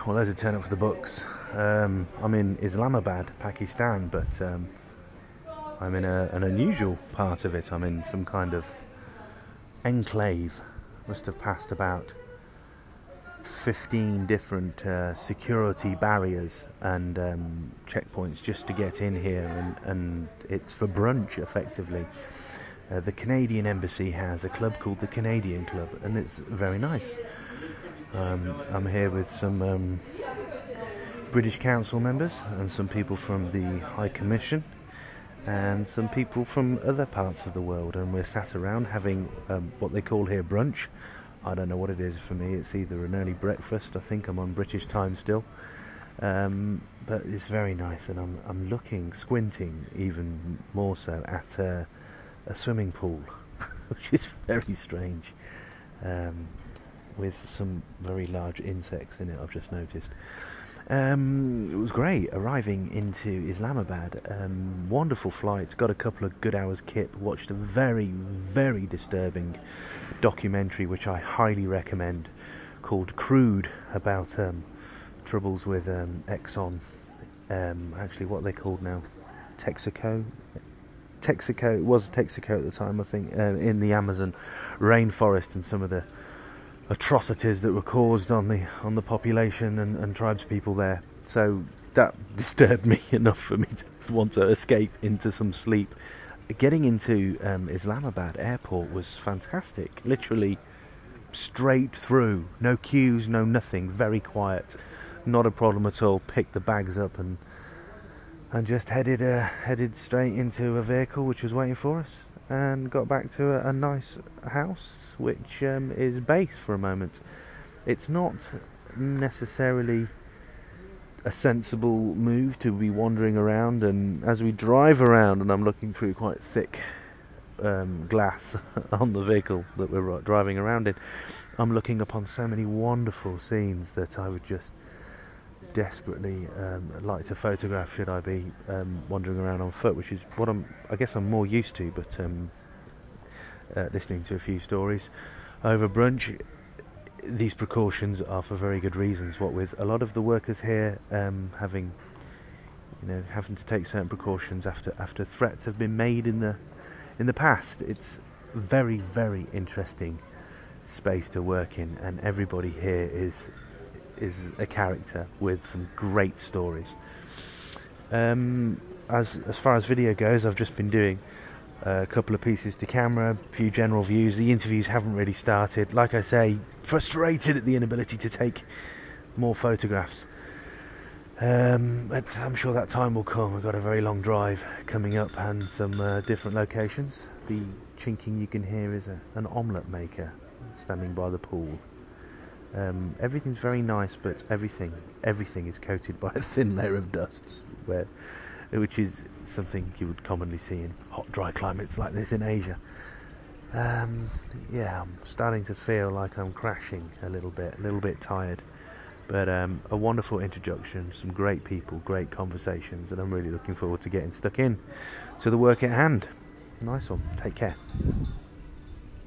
Well, there's a turn up for the books. I'm in Islamabad, Pakistan, but I'm in an unusual part of it. I'm in some kind of enclave. Must have passed about 15 different security barriers and checkpoints just to get in here, and it's for brunch effectively. The Canadian Embassy has a club called the Canadian Club, and it's very nice. I'm here with some British Council members and some people from the High Commission and some people from other parts of the world, and we're sat around having what they call here brunch. I don't know what it is for me. It's either an early breakfast. I think I'm on British time still, but it's very nice, and I'm looking, squinting even more so at a swimming pool, which is very strange, with some very large insects in it, I've just noticed. It was great arriving into Islamabad. Wonderful flight, got a couple of good hours kip, watched a very, very disturbing documentary which I highly recommend called Crude, about troubles with Exxon, actually what are they called now, Texaco, it was Texaco at the time I think, in the Amazon rainforest, and some of the atrocities that were caused on the population and tribespeople there. So that disturbed me enough for me to want to escape into some sleep. Getting into Islamabad airport was fantastic, literally straight through, no queues, no nothing, very quiet, not a problem at all. Picked the bags up and just headed straight into a vehicle which was waiting for us, and got back to a nice house which is base for a moment. It's not necessarily a sensible move to be wandering around, and as we drive around, and I'm looking through quite thick glass on the vehicle that we're driving around in, I'm looking upon so many wonderful scenes that I would just desperately like to photograph should I be wandering around on foot, which is what I guess I'm more used to, but listening to a few stories over brunch, these precautions are for very good reasons. What with a lot of the workers here having to take certain precautions after threats have been made in the past. It's very, very interesting space to work in, and everybody here is a character with some great stories. As far as video goes, I've just been doing a couple of pieces to camera, a few general views. The interviews haven't really started. Like I say, frustrated at the inability to take more photographs. But I'm sure that time will come. We've got a very long drive coming up and some different locations. The chinking you can hear is an omelette maker standing by the pool. Everything's very nice, but everything is coated by a thin layer of dust, which is something you would commonly see in hot, dry climates like this in Asia. I'm starting to feel like I'm crashing a little bit tired, but a wonderful introduction, some great people, great conversations, and I'm really looking forward to getting stuck in to the work at hand. Nice one. Take care.